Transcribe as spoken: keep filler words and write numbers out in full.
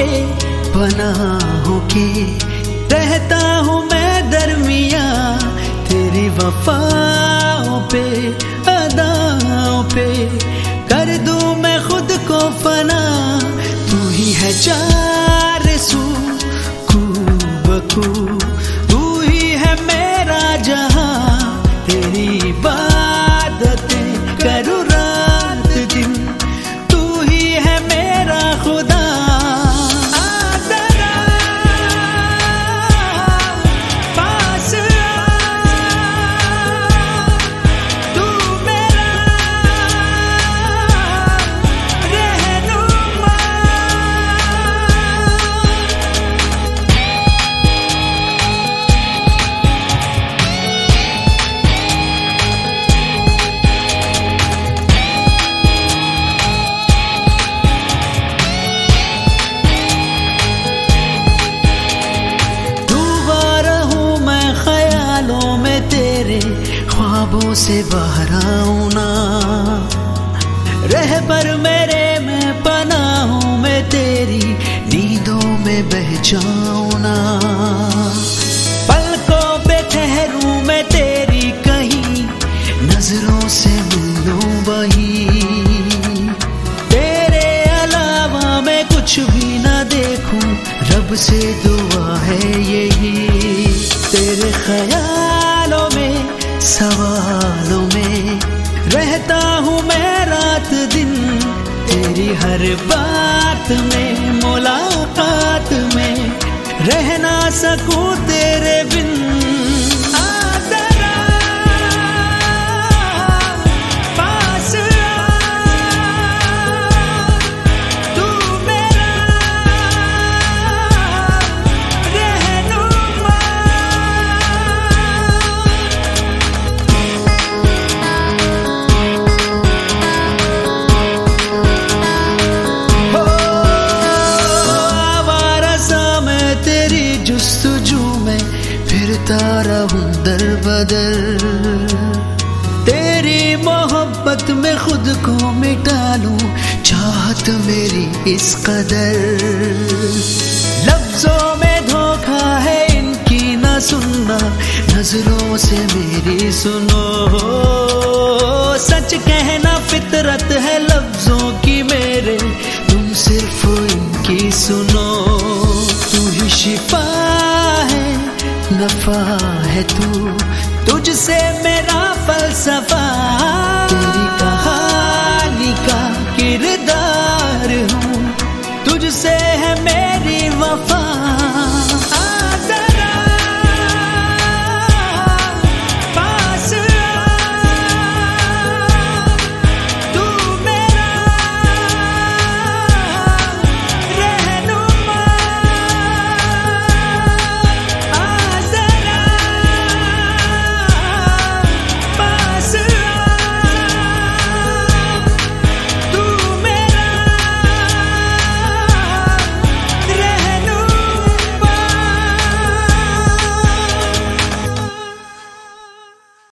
के पनाहों के रहता हूँ मैं दरमिया तेरी वफाओं पे अदाओं पे कर दूं मैं खुद को फना तू ही है चार सू कू बकू तू ही है मेरा जहां तेरी इबादतें करूं रात दिन तू ही है मेरा खुदा ख्वाबों से बाहर आऊं ना रह पर मेरे में पनाहों में तेरी नींदों में बह जाऊं ना पलकों पे ठहरूं मैं तेरी कहीं नजरों से मिलूं वही तेरे अलावा मैं कुछ भी ना देखूं रब से दुआ है यही तेरे ख्यालों में सवालों में रहता हूँ मैं रात दिन तेरी हर बात में मुलाकात में रह ना सकूं तेरे बिन फिरता रहूं दर बदर तेरी मोहब्बत में खुद को मिटा लूं चाहत मेरी इस कदर लफ्जों में धोखा है इनकी ना सुनना नजरों से मेरी सुनो सच कहना फितरत है लफ्जों की मेरे तुम सिर्फ इनकी सुनो तू ही शिफा है नफा है तू तुझसे मेरा फलसफा तेरी कहानी का किरदार हूँ तुझसे है मेरी वफा